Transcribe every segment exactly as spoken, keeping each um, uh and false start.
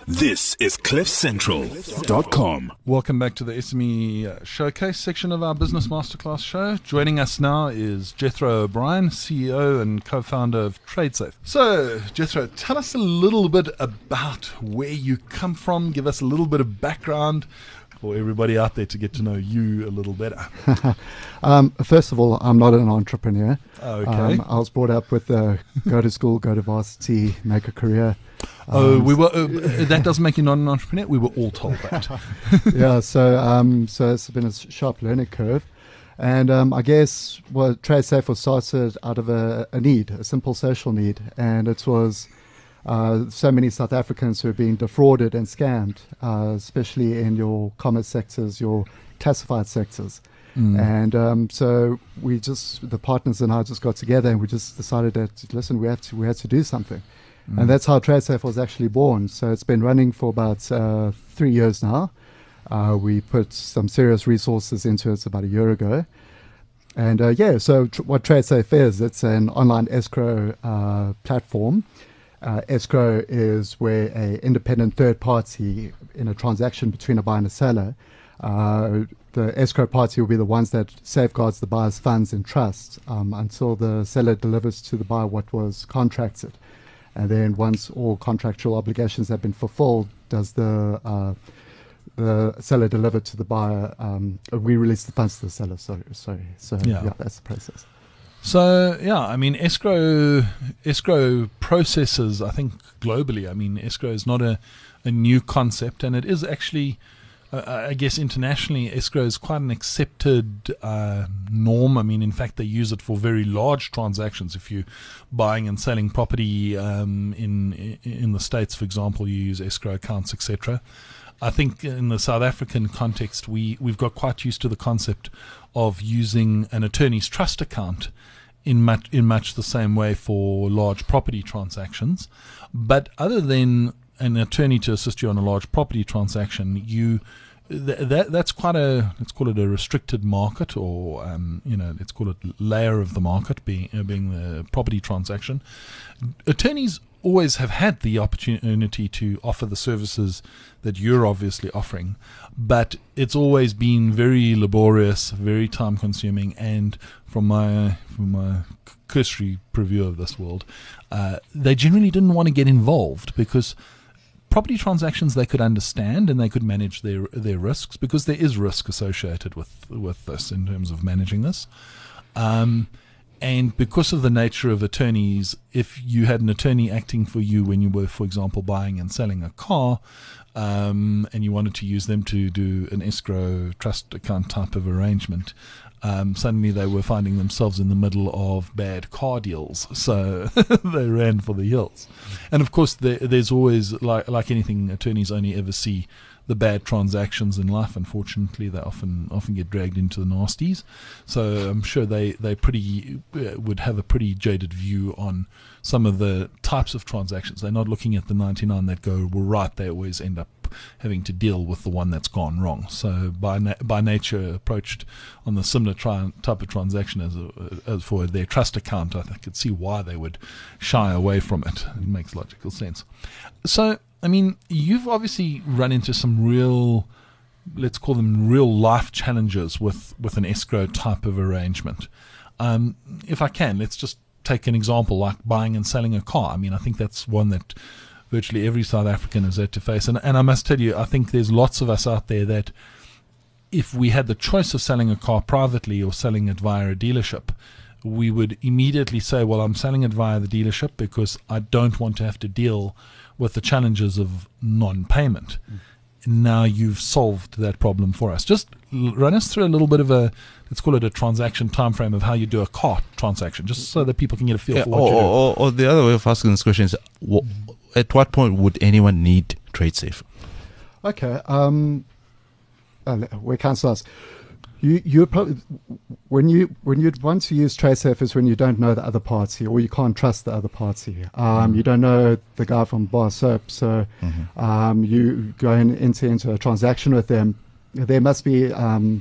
This is cliff central dot com. Welcome back to the S M E Showcase section of our Business Masterclass show. Joining us now is Jethro O'Brien, C E O and co-founder of TradeSafe. So, Jethro, tell us a little bit about where you come from. Give us a little bit of background for everybody out there to get to know you a little better. um, first of all, I'm not an entrepreneur. Okay. Um, I was brought up with uh, go to school, go to varsity, make a career. Oh, Um, we were. Uh, that doesn't make you not an entrepreneur. We were all told that. yeah, so um, so it's been a sharp learning curve, and um, I guess well, TradeSafe was started out of a, a need, a simple social need, and it was uh, so many South Africans who are being defrauded and scammed, uh, especially in your commerce sectors, your classified sectors. Mm. And um, so we just, the partners and I just got together and we just decided that, listen, we have to, we had to do something. Mm. And that's how TradeSafe was actually born. So it's been running for about uh, three years now. Uh, we put some serious resources into it about a year ago. And uh, yeah, so tr- what TradeSafe is, it's an online escrow uh, platform. Uh, escrow is where an independent third party in a transaction between a buyer and a seller, uh, the escrow party will be the ones that safeguards the buyer's funds in trust um, until the seller delivers to the buyer what was contracted. And then once all contractual obligations have been fulfilled, does the uh, the seller deliver to the buyer? Um, we release the funds to the seller. Sorry, sorry. So yeah. yeah, that's the process. So yeah, I mean escrow escrow processes. I think globally, I mean escrow is not a, a new concept, and it is actually. Uh, I guess internationally, escrow is quite an accepted uh, norm. I mean, in fact, they use it for very large transactions. If you're buying and selling property um, in in the States, for example, you use escrow accounts, et cetera. I think in the South African context, we, we've got quite used to the concept of using an attorney's trust account in much, in much the same way for large property transactions. But other than an attorney to assist you on a large property transaction, you th- that that's quite a, let's call it a restricted market, or um, you know, let's call it layer of the market, being uh, being the property transaction. Attorneys always have had the opportunity to offer the services that you're obviously offering, but it's always been very laborious, very time consuming, and from my from my cursory preview of this world, uh, they generally didn't want to get involved because property transactions they could understand and they could manage their their risks, because there is risk associated with with this in terms of managing this. Um, and because of the nature of attorneys, if you had an attorney acting for you when you were, for example, buying and selling a car, um, and you wanted to use them to do an escrow trust account type of arrangement, Um, suddenly they were finding themselves in the middle of bad car deals, so they ran for the hills. And of course, there, there's always, like like anything, attorneys only ever see the bad transactions in life. Unfortunately, they often often get dragged into the nasties. So I'm sure they they pretty uh, would have a pretty jaded view on some of the types of transactions. They're not looking at the ninety-nine that go right. They always end up having to deal with the one that's gone wrong. So by na- by nature, approached on the similar tri- type of transaction as, a, as for their trust account, I, I could see why they would shy away from it. It makes logical sense. So, I mean, you've obviously run into some real, let's call them real life challenges with, with an escrow type of arrangement. Um, if I can, let's just take an example like buying and selling a car. I mean, I think that's one that virtually every South African has had to face. And, and I must tell you, I think there's lots of us out there that if we had the choice of selling a car privately or selling it via a dealership, we would immediately say, well, I'm selling it via the dealership because I don't want to have to deal with the challenges of non-payment. Mm. Now you've solved that problem for us. Just run us through a little bit of a, let's call it a transaction time frame of how you do a car transaction, just so that people can get a feel yeah, for what or, you do. Or, or the other way of asking this question is, what, at what point would anyone need TradeSafe? Okay, um, uh, we can't start. You you probably when you when you want to use TradeSafe is when you don't know the other party or you can't trust the other party. Um, mm. You don't know the guy from Bar Soap, so mm-hmm. um, you go in, into into a transaction with them. There must be um,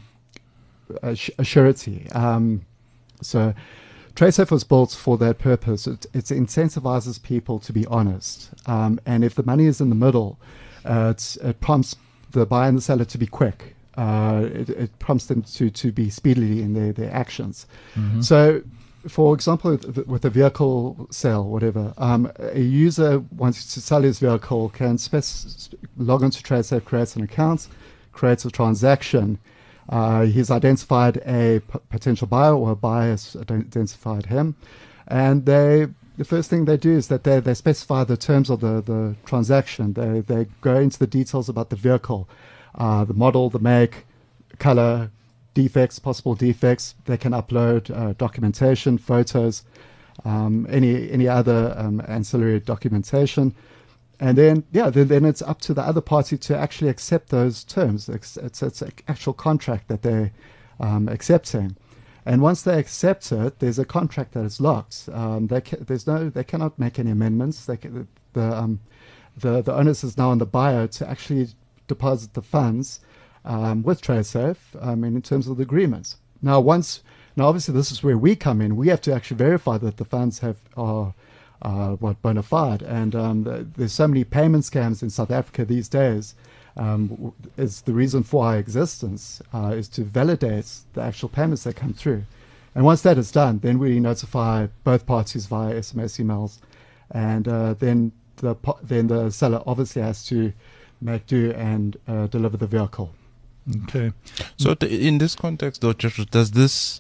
a, a surety. Um, so TradeSafe was built for that purpose. It, it incentivizes people to be honest, um, and if the money is in the middle, uh, it's, it prompts the buyer and the seller to be quick. Uh, it, it prompts them to, to be speedily in their, their actions. Mm-hmm. So, for example, with, with a vehicle sale, whatever, um, a user wants to sell his vehicle, can spec- log into TradeSafe, creates an account, creates a transaction. Uh, he's identified a p- potential buyer, or a buyer has identified him, and they the first thing they do is that they, they specify the terms of the, the transaction. They they go into the details about the vehicle, uh, the model, the make, color, defects, possible defects. They can upload uh, documentation, photos, um, any any other um, ancillary documentation. And then, yeah, then, then it's up to the other party to actually accept those terms. It's, it's, it's an actual contract that they're um, accepting. And once they accept it, there's a contract that is locked. Um, they ca- there's no, they cannot make any amendments. They can, the, um, the the onus is now on the buyer to actually deposit the funds um, with TradeSafe. I mean, in terms of the agreements. Now, once now, obviously, this is where we come in. We have to actually verify that the funds have are. Uh, what bona fide, and um, the, there's so many payment scams in South Africa these days. Um, w- is the reason for our existence uh, is to validate the actual payments that come through, and once that is done, then we notify both parties via S M S, emails, and uh, then the po- then the seller obviously has to make do and uh, deliver the vehicle. Okay. So th- in this context, though, Joshua, does this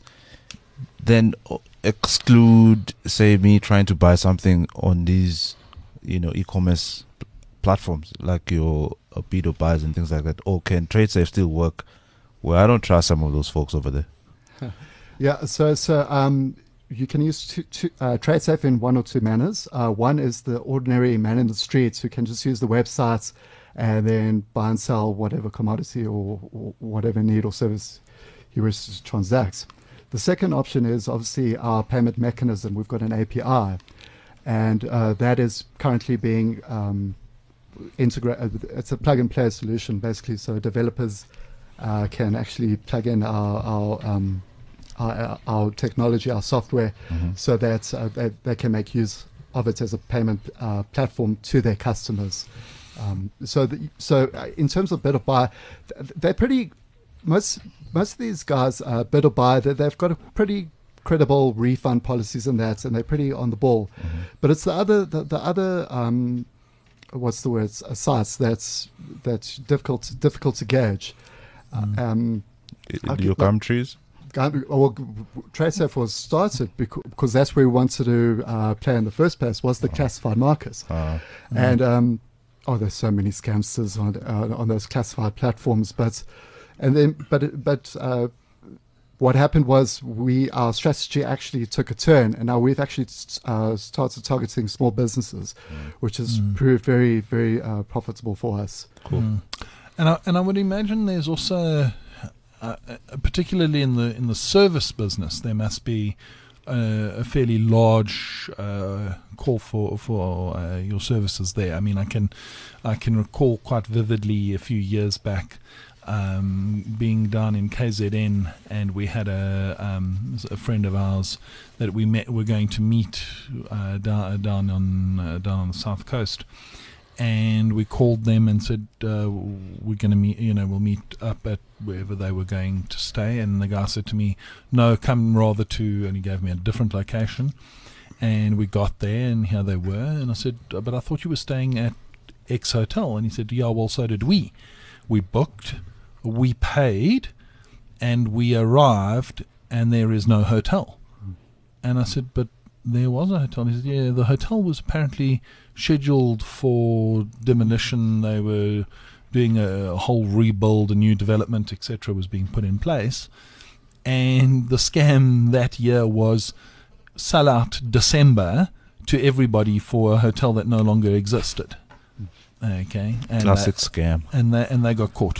then o- exclude, say, me trying to buy something on these, you know, e-commerce p- platforms like your uh, Bido buys and things like that? Or can TradeSafe still work where I don't trust some of those folks over there? Yeah, so so um, you can use two, two, uh, TradeSafe in one or two manners. Uh, one is the ordinary man in the streets who can just use the websites and then buy and sell whatever commodity or, or whatever need or service he wishes to transact. The second option is obviously our payment mechanism. We've got an A P I, and uh, that is currently being um, integrated. It's a plug-and-play solution, basically, so developers uh, can actually plug in our our, um, our, our technology, our software, Mm-hmm. so that uh, they, they can make use of it as a payment uh, platform to their customers. Um, so, the, so uh, in terms of bid or buy, th- they're pretty. Most most of these guys, uh, bid or buy, they, they've got a pretty credible refund policies and that, and they're pretty on the ball. Mm-hmm. But it's the other the, the other um, what's the word uh, sites that's that's difficult difficult to gauge. Mm. Uh, um, I- Okay, your like- gum trees? Gum- or TradeSafe was started because, because that's where we wanted to uh, play in the first place, was the classified markets. Uh, And um, oh, there's so many scamsters on uh, on those classified platforms. But and then but but uh, what happened was we our strategy actually took a turn, and now we've actually uh, started targeting small businesses, which has Mm. proved very very uh, profitable for us. cool. Mm. And I, and I would imagine there's also, uh, uh, particularly in the in the service business, there must be uh, a fairly large uh, call for for uh, your services there. I mean, I can I can recall quite vividly a few years back um, being down in K Z N, and we had a um, a friend of ours that we met. We're going to meet uh, down down on uh, down on the south coast. And we called them and said, uh, we're going to meet, you know, we'll meet up at wherever they were going to stay. And the guy said to me, no, come rather to, and he gave me a different location. And we got there, and here they were. And I said, but I thought you were staying at X Hotel. And he said, yeah, well, so did we. We booked, we paid, and we arrived, and there is no hotel. And I said, but there was a hotel. He said, yeah, the hotel was apparently scheduled for demolition. They were doing a whole rebuild, a new development, et cetera was being put in place. And the scam that year was sell out December to everybody for a hotel that no longer existed. Okay. And Classic that- scam. and they, and they got caught.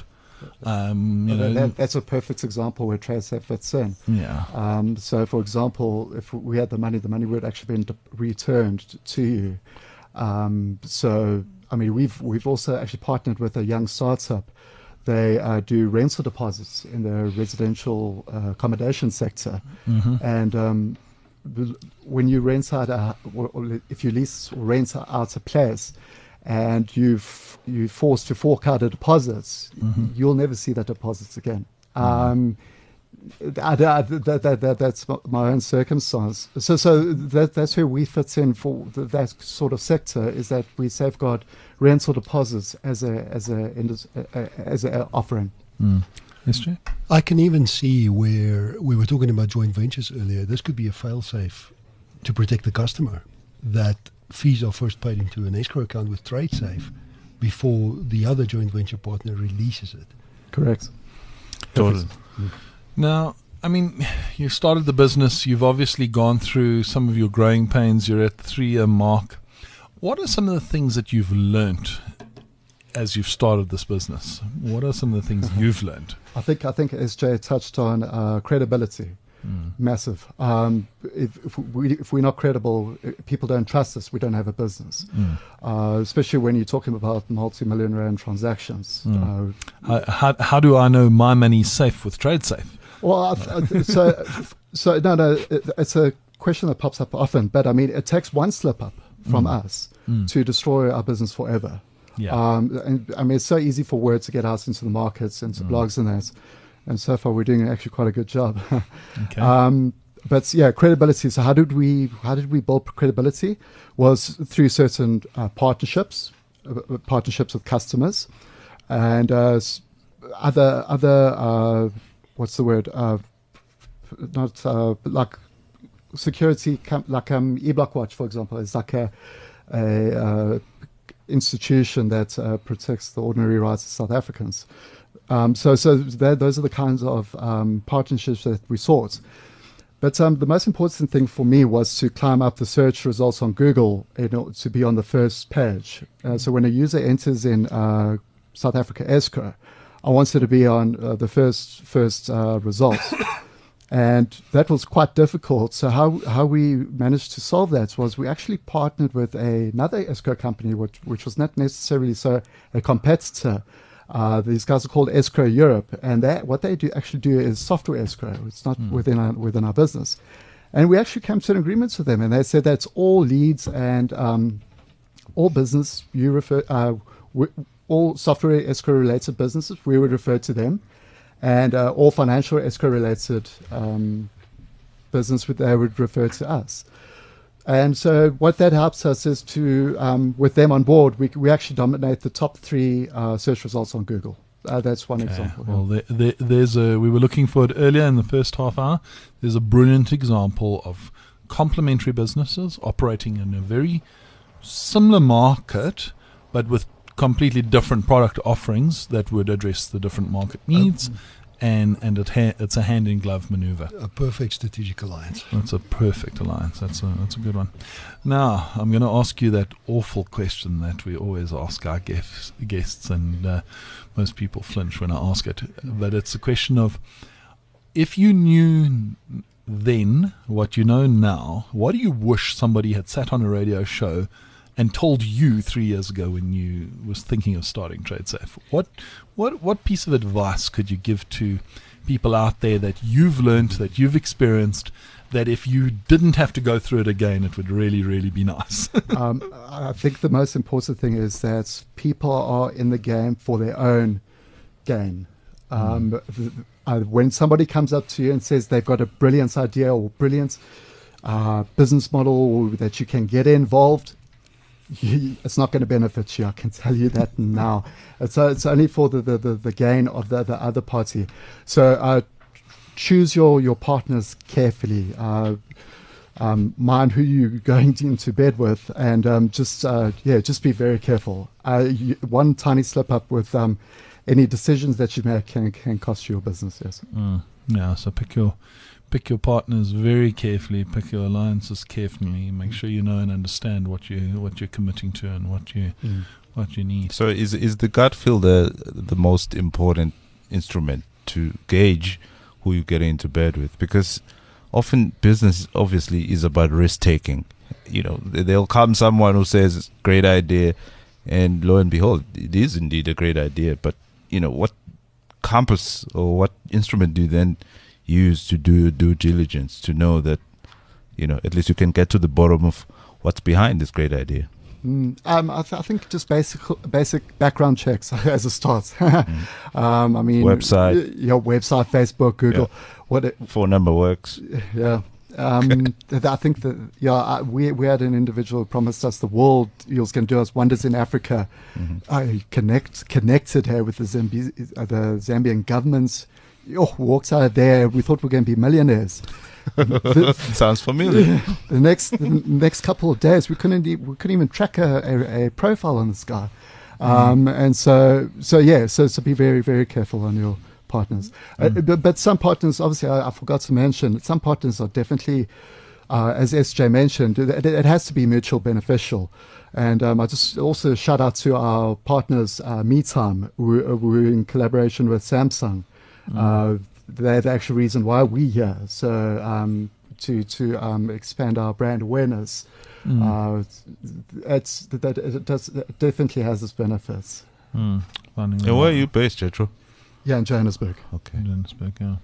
Um, you Well, know, that, that- that's a perfect example where TradeSafe fits in. yeah. Um, so, for example, if we had the money, the money would actually been de- returned to you. Um, so, I mean, we've we've also actually partnered with a young startup. They uh, do rental deposits in the residential uh, accommodation sector, hmm and um, the- when you rent out, a, or, or if you lease or rent out a place, and you've you're forced to fork out a deposits, Mm-hmm. you'll never see that deposits again. Um, I, I, that, that, that, that's my own circumstance. So, so that, that's where we fit in for th- that sort of sector, is that we safeguard rental deposits as a as a indus- uh, as a offering. Mm. Yes, Jay? I can even see where we were talking about joint ventures earlier. This could be a fail-safe to protect the customer, that fees are first paid into an escrow account with TradeSafe before the other joint venture partner releases it. Correct. Totally. Now, I mean, you started the business. You've obviously gone through some of your growing pains. You're at the three-year mark. What are some of the things that you've learnt as you've started this business? What are some of the things you've learned? I think I think S J touched on uh, credibility. Mm. Massive. Um, if, if we if we're not credible, uh, people don't trust us. We don't have a business. Mm. Uh, especially when you're talking about multi-million rand transactions. Mm. Uh, How, how, how do I know my money's safe with TradeSafe? well, I th- I- so so no no, it, it's a question that pops up often. But I mean, it takes one slip up from Mm. us Mm. to destroy our business forever. Yeah. Um, and I mean, it's so easy for word to get out into the markets, into Mm. blogs and that. And so far, we're doing actually quite a good job. Okay. um, but yeah, credibility. So how did we how did we build credibility? Was through certain uh, partnerships, uh, partnerships with customers, and uh, s- other other uh, what's the word? Uh, not uh, like security, com- like um, eBlockWatch, for example, is like a, a uh, institution that uh, protects the ordinary rights of South Africans. Um, so, so that, those are the kinds of um, partnerships that we sought. But um, the most important thing for me was to climb up the search results on Google in order to be on the first page. Uh, so when a user enters in uh, South Africa escrow, I wanted to be on uh, the first first uh, results. And that was quite difficult. So how, how we managed to solve that was we actually partnered with a, another escrow company, which, which was not necessarily so a competitor. Uh, these guys are called Escrow Europe, and that, what they do actually do is software escrow. It's not Mm. within our, within our business. And we actually came to an agreement with them, and they said that's all leads and um, all business you refer, uh, w- all software escrow related businesses, we would refer to them. And uh, all financial escrow-related um, business, would, they would refer to us. And so what that helps us is to, um, with them on board, we we actually dominate the top three uh, search results on Google. Uh, that's one Okay. example. Well, there, there, there's a. We were looking for it earlier in the first half hour. There's a brilliant example of complementary businesses operating in a very similar market, but with completely different product offerings that would address the different market needs, Um, and and it ha- it's a hand in glove maneuver. A perfect strategic alliance. That's a perfect alliance. That's a that's a good one. Now I'm going to ask you that awful question that we always ask our guests, guests, and uh, most people flinch when I ask it. But it's a question of, if you knew then what you know now, what do you wish somebody had sat on a radio show and told you three years ago when you was thinking of starting TradeSafe? What what what piece of advice could you give to people out there that you've learned, that you've experienced, that if you didn't have to go through it again, it would really, really be nice? um, I think the most important thing is that people are in the game for their own gain. Um, th- uh, when somebody comes up to you and says they've got a brilliant idea or brilliant uh, business model that you can get involved, you, it's not going to benefit you. I can tell you that now. It's, uh, it's only for the, the, the, the gain of the, the other party. So uh, choose your, your partners carefully. Uh, um, mind who you're going into bed with, and um, just uh, yeah, just be very careful. Uh, you, one tiny slip up with um, any decisions that you make can can cost you your business. Yes. Mm, yeah, so pick your pick your partners very carefully, pick your alliances carefully, make sure you know and understand what you what you're committing to and what you Mm. what you need. So is is the gut feel the the most important instrument to gauge who you get into bed with? Because often business obviously is about risk taking. You know, there'll come someone who says great idea, and lo and behold, it is indeed a great idea. But you know, what compass or what instrument do you then use to do due diligence to know that, you know, at least you can get to the bottom of what's behind this great idea? Mm, um, I, th- I think just basic basic background checks as a start. mm. um, I mean, Website. y- your website, Facebook, Google, Yeah. what? It, Phone number works. yeah. Um, th- I think that yeah, I, we we had an individual who promised us the world. He was going to do us wonders in Africa. Mm-hmm. I connect connected her with the Zambi- uh, the Zambian government. Oh, walks out of there. We thought we were going to be millionaires. the, Sounds familiar. the next the next couple of days, we couldn't e- we couldn't even track a, a, a profile on this guy. Um, mm. And so so yeah, so so be very very careful on your partners. Mm. Uh, but, but some partners, obviously, I, I forgot to mention, some partners are definitely, uh, as S J mentioned, it, it has to be mutual beneficial. And um, I just also shout out to our partners, uh, MeTime, who, who are in collaboration with Samsung. Mm. Uh, they're the actual reason why we're here. So um, to to um, expand our brand awareness, mm. uh, it's that it does it definitely has its benefits. Mm. And where are you based, Jetro? Yeah, in Johannesburg. Okay, Johannesburg. Yeah.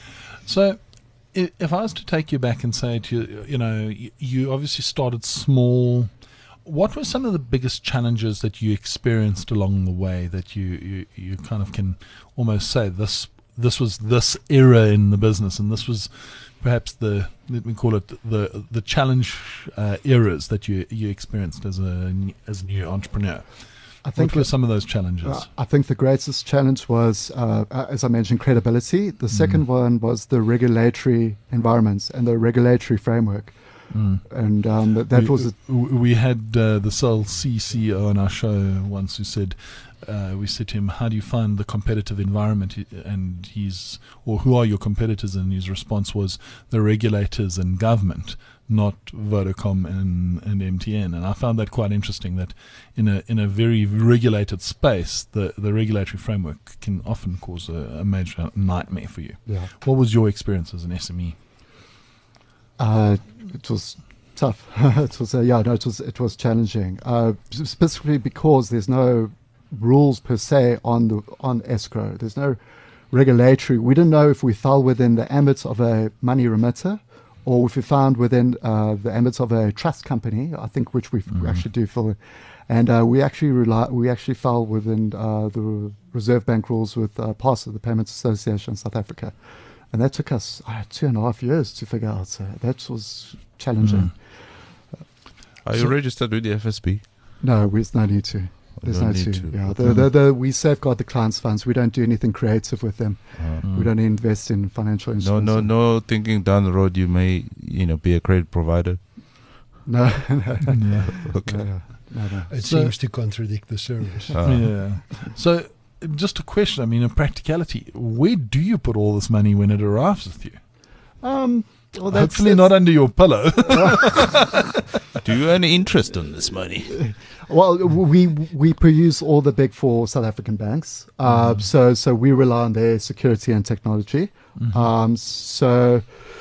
So, if, if I was to take you back and say to you, you know, you, you obviously started small. What were some of the biggest challenges that you experienced along the way that you, you, you kind of can almost say this this was this era in the business, and this was perhaps the, let me call it the the challenge uh, eras that you you experienced as a as a new entrepreneur? I think what were some of those challenges? Uh, I think the greatest challenge was, uh, as I mentioned, credibility. The mm. second one was the regulatory environments and the regulatory framework. Mm. And um, that, that we, was... A we had uh, the Cell C C O on our show once who said, uh, we said to him, how do you find the competitive environment? And he's, or who are your competitors? And his response was the regulators and government, not Vodacom and, and M T N. And I found that quite interesting, that in a in a very regulated space, the, the regulatory framework can often cause a, a major nightmare for you. Yeah. What was your experience as an S M E? Uh, it was tough. it was uh, yeah, no, it was it was challenging. Uh, specifically because there's no rules per se on the on escrow. There's no regulatory. We didn't know if we fell within the ambit of a money remitter, or if we found within uh, the ambit of a trust company. I think which we mm-hmm. actually do fall, and uh, we actually rely, we actually fell within uh, the Reserve Bank rules with uh, PASA, the Payments Association of South Africa. And that took us uh, two and a half years to figure out. So that was challenging. Mm. Are you so registered with the F S B? No, there's no need to. There's no need to. to. Yeah, the, the, the, we safeguard the clients' funds. We don't do anything creative with them. Mm. We don't invest in financial instruments. No, no, no. Thinking down the road, you may, you know, be a credit provider. No. no. Yeah. Okay. No, no, no, no. It so, seems to contradict the service. Uh. Yeah. So. Just a question, I mean, in practicality, where do you put all this money when it arrives with you? Um, well, that's, Hopefully that's not under your pillow. Do you earn interest on this money? Well, we we produce all the big four South African banks, uh, mm. so so we rely on their security and technology. Mm-hmm. Um, so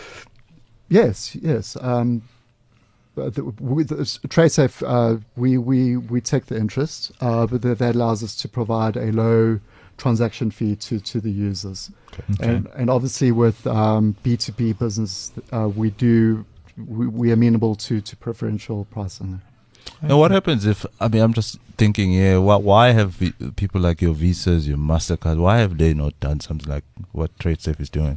yes, yes. Um, But the, with the, TradeSafe, uh, we, we, we take the interest, uh, but that, that allows us to provide a low transaction fee to, to the users. Okay. And, and obviously with um, B two B business, uh, we do we, we are amenable to, to preferential pricing. And what happens if, I mean, I'm just thinking, yeah, why, why have v- people like your Visas, your MasterCard, why have they not done something like what TradeSafe is doing?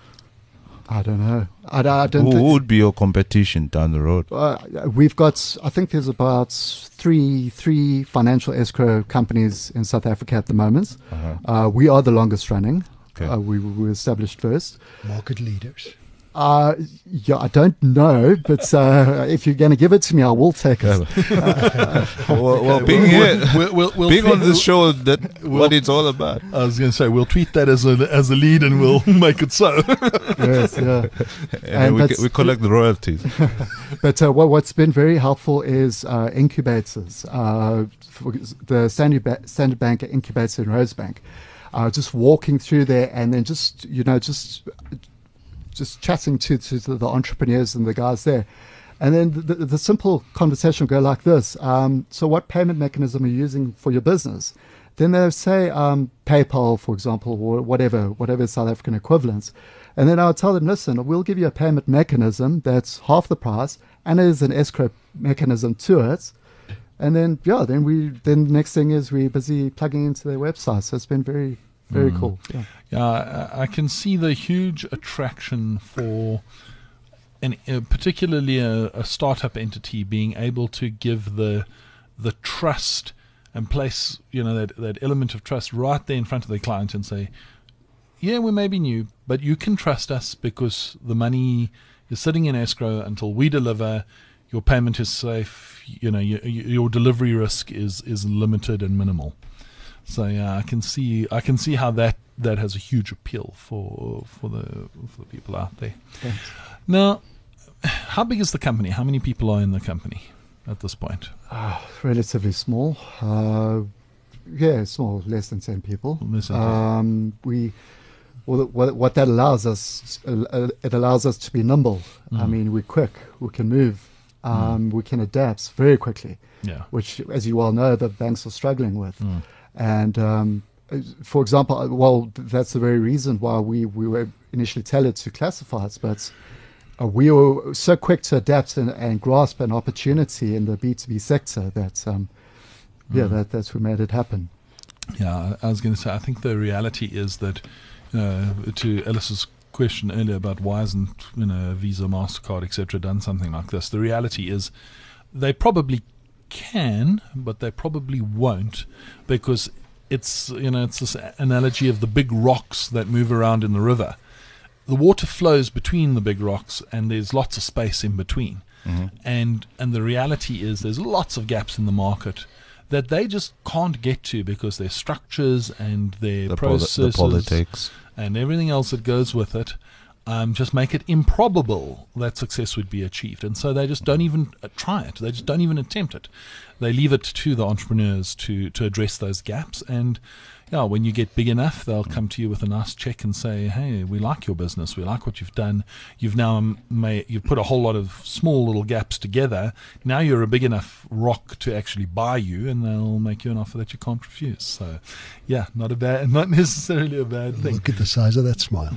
I don't know. I, I don't. Who thi- would be your competition down the road? Uh, we've got, I think there's about three three financial escrow companies in South Africa at the moment. Uh-huh. Uh, we are the longest running. Okay. Uh, we we were established first. Market leaders. Uh, yeah, I don't know, but uh, if you're going to give it to me, I will take it. uh, well, well, being here, we'll, we'll, we'll being tweet, on this show, that we'll, what it's all about. I was going to say, we'll tweet that as a as a lead and we'll make it so. Yes, yeah. And, and we, c- we collect the royalties. But uh, what, what's been very helpful is uh, incubators. Uh, for the Standard, ba- Standard Bank incubator in Rosebank. Uh, just walking through there and then just, you know, just... just chatting to, to, to the entrepreneurs and the guys there. And then the, the, the simple conversation will go like this. Um, so what payment mechanism are you using for your business? Then they'll say um, PayPal, for example, or whatever, whatever South African equivalents. And then I'll tell them, listen, we'll give you a payment mechanism that's half the price and there's an escrow mechanism to it. And then, yeah, then we, then the next thing is we're busy plugging into their website. So it's been very, very Mm. cool. Yeah. Yeah, I, I can see the huge attraction for, and uh, particularly a, a startup entity being able to give the the trust and place, you know, that that element of trust right there in front of the client and say, yeah, we may be new, but you can trust us because the money is sitting in escrow until we deliver. Your payment is safe. You know, your, your delivery risk is, is limited and minimal. So yeah, I can see I can see how that, that has a huge appeal for for the for the people out there. Thanks. Now, how big is the company? How many people are in the company at this point? Uh, relatively small. Uh, yeah, small, less than ten people. Less than ten. Um, we, well, what, what that allows us, uh, it allows us to be nimble. I Mm. mean, we're quick. We can move. Um, We can adapt very quickly, Yeah. which, as you well know, the banks are struggling with. Mm. And um, for example, uh, well, th- that's the very reason why we, we were initially tailored to classifieds, but uh, we were so quick to adapt and, and grasp an opportunity in the B two B sector that, um, yeah, Mm. that, that's what made it happen. Yeah, I was going to say, I think the reality is that, you know, to Ellis's question earlier about why hasn't, you know, Visa, MasterCard, et cetera, done something like this, the reality is they probably can, but they probably won't, because it's, you know, it's this analogy of the big rocks that move around in the river. The water flows between the big rocks, and there's lots of space in between. Mhm. And and the reality is there's lots of gaps in the market that they just can't get to because their structures and their The, poli- processes the politics. and everything else that goes with it um, just make it improbable that success would be achieved. And so they just don't even uh, try it. They just don't even attempt it. They leave it to the entrepreneurs to, to address those gaps. And yeah, when you get big enough, they'll come to you with a nice check and say, hey, we like your business. We like what you've done. You've now um, made, you've put a whole lot of small little gaps together. Now you're a big enough rock to actually buy you, and they'll make you an offer that you can't refuse. So yeah, not a bad, not necessarily a bad thing. Look at the size of that smile.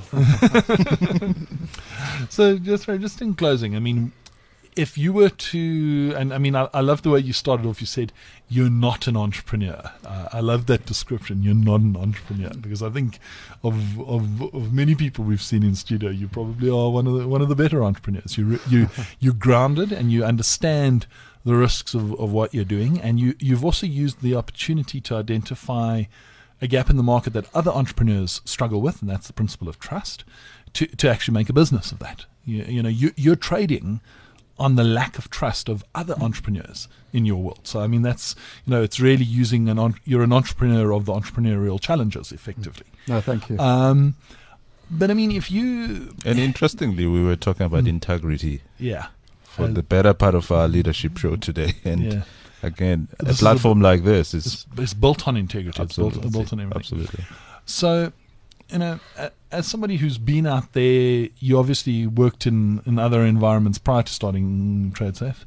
So just just in closing, I mean, if you were to, and I mean, I, I love the way you started off. You said you're not an entrepreneur. Uh, I love that description. You're not an entrepreneur, because I think of, of of many people we've seen in studio, you probably are one of the one of the better entrepreneurs. You you you're grounded and you understand the risks of, of what you're doing, and you you've also used the opportunity to identify a gap in the market that other entrepreneurs struggle with, and that's the principle of trust, to to actually make a business of that. You, you know, you, you're trading on the lack of trust of other entrepreneurs in your world. So, I mean, that's, you know, it's really using an, on, you're an entrepreneur of the entrepreneurial challenges, effectively. No, thank you. Um, but I mean, if you, And interestingly, we were talking about Mm. integrity yeah, for Uh, the better part of our leadership show today. And yeah, again, This a is a platform like this is it's, it's built on integrity. It's built, absolutely, built on everything. absolutely. So, you know, a- as somebody who's been out there, you obviously worked in, in other environments prior to starting TradeSafe.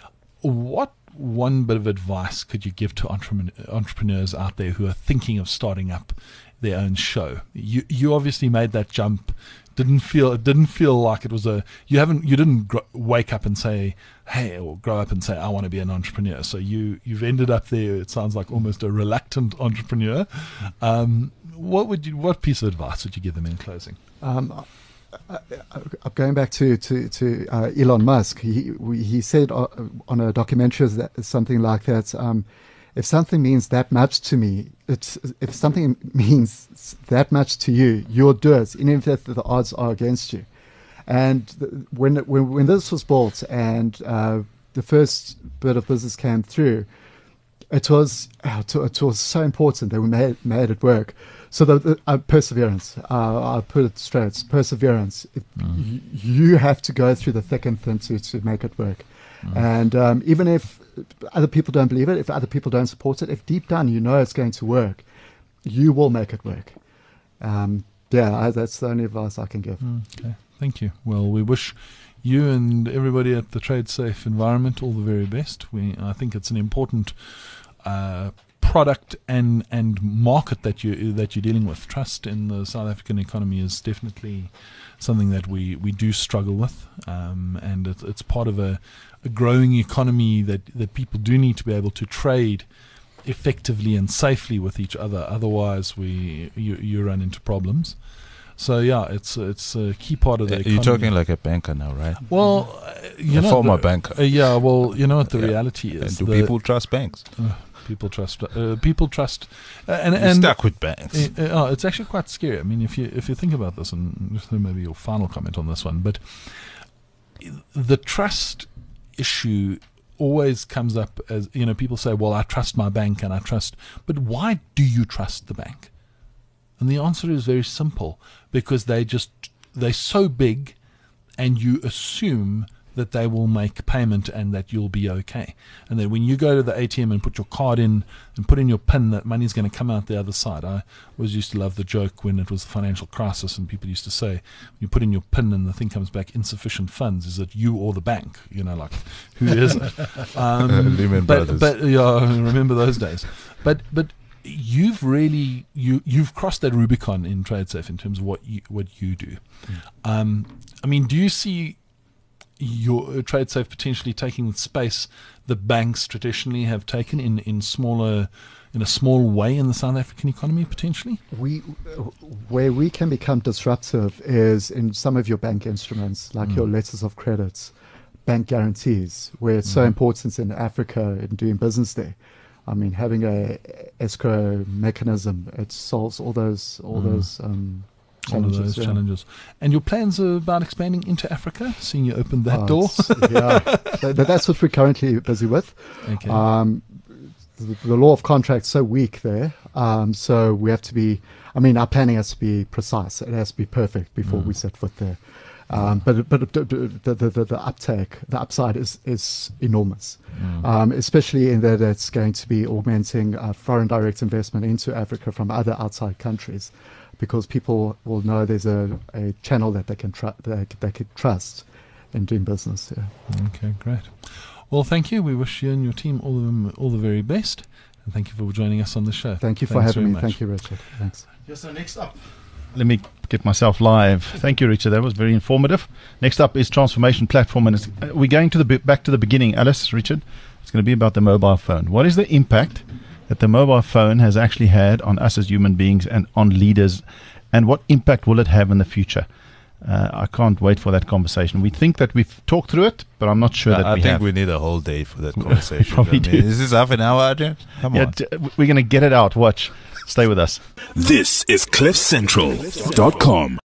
What one bit of advice could you give to entrepreneur, entrepreneurs out there who are thinking of starting up their own show? You you obviously made that jump. Didn't feel it didn't feel like it was a you haven't you didn't gr- wake up and say, hey, or grow up and say, I want to be an entrepreneur. So you you've ended up there. It sounds like almost a reluctant entrepreneur. Um, what would you what piece of advice would you give them in closing? Um, I, I, I'm going back to to, to uh, Elon Musk. He we, he said uh, on a documentary that, something like that. Um, if something means that much to me, it's, if something means that much to you, you'll do it, even if the odds are against you. And the, when, when when this was built and uh, the first bit of business came through, it was it, it was so important that we made made it work. So the, the uh, perseverance, uh, I'll put it straight, it's perseverance. It, Mm. y- you have to go through the thick and thin to, to make it work. Mm. And um, even if other people don't believe it, if other people don't support it, if deep down you know it's going to work, you will make it work. Um, yeah, I, that's the only advice I can give. Mm, okay, thank you. Well, we wish you and everybody at the TradeSafe environment all the very best. We, I think it's an important uh, product and and market that you that you're dealing with. Trust in the South African economy is definitely something that we, we do struggle with, um, and it's, it's part of a, a growing economy that, that people do need to be able to trade effectively and safely with each other. Otherwise, we you, you run into problems. So yeah, it's it's a key part of the economy. You're talking like a banker now, right? Well, uh, you a know, former the, banker. Uh, yeah, well, you know what the Yeah. reality is. And do the, people trust banks? Uh, people trust. Uh, people trust. Uh, and You're and stuck with banks. Uh, uh, oh, it's actually quite scary. I mean, if you if you think about this, and just maybe your final comment on this one, but the trust issue always comes up as, you know, people say, well, I trust my bank and I trust, but why do you trust the bank? And the answer is very simple, because they just they're so big, and you assume that they will make payment and that you'll be okay. And then when you go to the A T M and put your card in and put in your PIN, that money's going to come out the other side. I always used to love the joke when it was the financial crisis and people used to say, when you put in your PIN and the thing comes back insufficient funds, is it you or the bank? You know, like, who is it? Um, Lehman but, Brothers. but yeah, I remember those days. But but you've really you you've crossed that Rubicon in TradeSafe in terms of what you what you do. Mm. Um, I mean, do you see your uh, TradeSafe potentially taking the space that banks traditionally have taken in, in smaller, in a small way in the South African economy potentially? We, where we can become disruptive is in some of your bank instruments, like mm. your letters of credits, bank guarantees, where it's mm. so important in Africa in doing business there. I mean, having a escrow mechanism, it solves all those all mm. those um, challenges. All of those yeah. challenges. And your plans are about expanding into Africa, seeing you open that Oh, door? it's- yeah, that, that's what we're currently busy with. Okay. Um, the, the law of contract's so weak there, um, so we have to be. I mean, our planning has to be precise. It has to be perfect before Mm. we set foot there. Um, but but the, the, the, the uptake, the upside is is enormous, Mm. um, especially in that it's going to be augmenting uh, foreign direct investment into Africa from other outside countries, because people will know there's a, a channel that they can tr- they, they can trust in doing business. Yeah. Okay, great. Well, thank you. We wish you and your team all the all the very best, and thank you for joining us on the show. Thank you for Thanks having very me. much. Thank you, Richard. Thanks. Yes, so next up. Let me get myself live. Thank you, Richard. That was very informative. Next up is Transformation Platform, and it's, uh, we're going to the bi- back to the beginning. Alice, Richard, it's going to be about the mobile phone. What is the impact that the mobile phone has actually had on us as human beings and on leaders, and what impact will it have in the future? Uh, I can't wait for that conversation. We think that we've talked through it, but I'm not sure that I we think have. we need a whole day for that conversation. probably I mean, do. Is this half an hour, Adrian? Come Yeah, on. d- we're going to get it out. Watch. Stay with us. This is cliff central dot com.